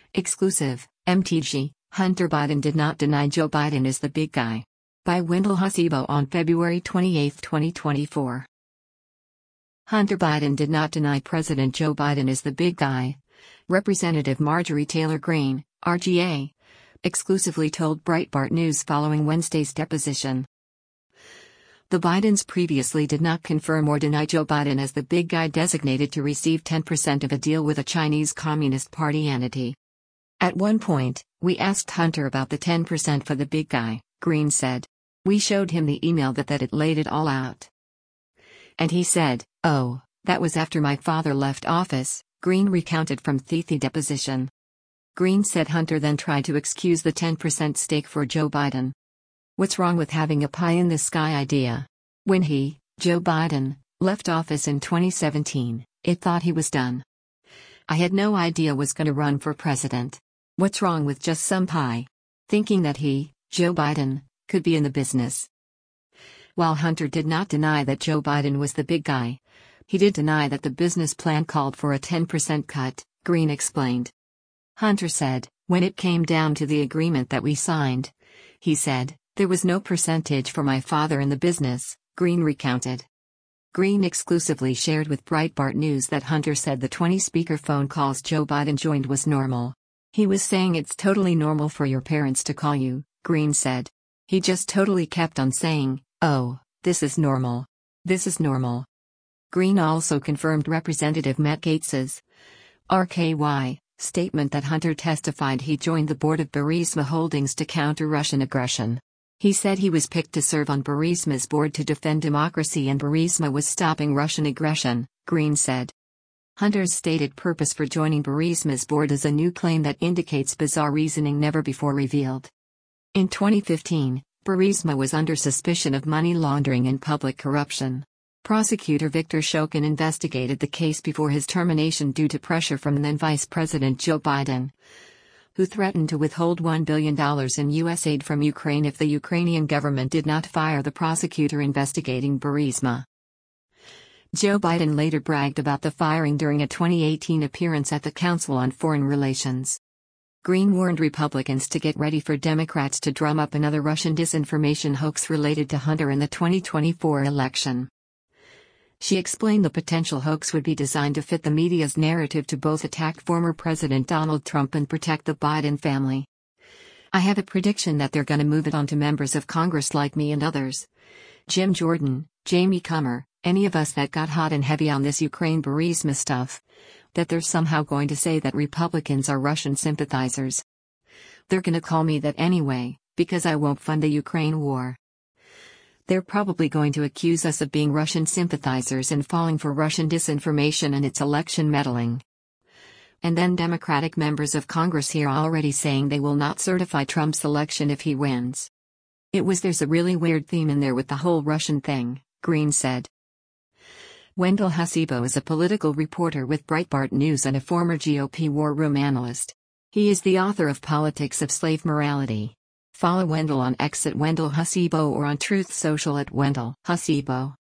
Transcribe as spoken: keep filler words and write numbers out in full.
Exclusive, M T G, Hunter Biden did not deny Joe Biden is the big guy. By Wendell Hasibo on February twenty-eighth, twenty twenty-four. Hunter Biden did not deny President Joe Biden is the big guy. Representative Marjorie Taylor Greene, R G A, exclusively told Breitbart News following Wednesday's deposition. The Bidens previously did not confirm or deny Joe Biden as the big guy designated to receive ten percent of a deal with a Chinese Communist Party entity. At one point, we asked Hunter about the ten percent for the big guy, Greene said. We showed him the email that, that it laid it all out. And he said, oh, that was after my father left office, Greene recounted from the deposition. Greene said Hunter then tried to excuse the ten percent stake for Joe Biden. What's wrong with having a pie-in-the-sky idea? When he, Joe Biden, left office in twenty seventeen, it thought he was done. I had no idea was going to run for president. What's wrong with just some pie? Thinking that he, Joe Biden, could be in the business. While Hunter did not deny that Joe Biden was the big guy, he did deny that the business plan called for a ten percent cut, Greene explained. Hunter said, when it came down to the agreement that we signed, he said, there was no percentage for my father in the business, Greene recounted. Greene exclusively shared with Breitbart News that Hunter said the twenty speaker phone calls Joe Biden joined was normal. He was saying it's totally normal for your parents to call you, Greene said. He just totally kept on saying, oh, this is normal. This is normal. Greene also confirmed Representative Matt Gaetz's R K Y statement that Hunter testified he joined the board of Burisma Holdings to counter Russian aggression. He said he was picked to serve on Burisma's board to defend democracy and Burisma was stopping Russian aggression, Greene said. Hunter's stated purpose for joining Burisma's board is a new claim that indicates bizarre reasoning never before revealed. In twenty fifteen, Burisma was under suspicion of money laundering and public corruption. Prosecutor Victor Shokin investigated the case before his termination due to pressure from then Vice President Joe Biden, who threatened to withhold one billion dollars in U S aid from Ukraine if the Ukrainian government did not fire the prosecutor investigating Burisma. Joe Biden later bragged about the firing during a twenty eighteen appearance at the Council on Foreign Relations. Greene warned Republicans to get ready for Democrats to drum up another Russian disinformation hoax related to Hunter in the twenty twenty-four election. She explained the potential hoax would be designed to fit the media's narrative to both attack former President Donald Trump and protect the Biden family. I have a prediction that they're gonna move it on to members of Congress like me and others. Jim Jordan, Jamie Comer, any of us that got hot and heavy on this Ukraine Burisma stuff. That they're somehow going to say that Republicans are Russian sympathizers. They're gonna call me that anyway, because I won't fund the Ukraine war. They're probably going to accuse us of being Russian sympathizers and falling for Russian disinformation and its election meddling. And then Democratic members of Congress here are already saying they will not certify Trump's election if he wins. It was there's a really weird theme in there with the whole Russian thing, Greene said. Wendell Hasibo is a political reporter with Breitbart News and a former G O P war room analyst. He is the author of Politics of Slave Morality. Follow Wendell on X at Wendell Hasibo or on Truth Social at Wendell Hasibo.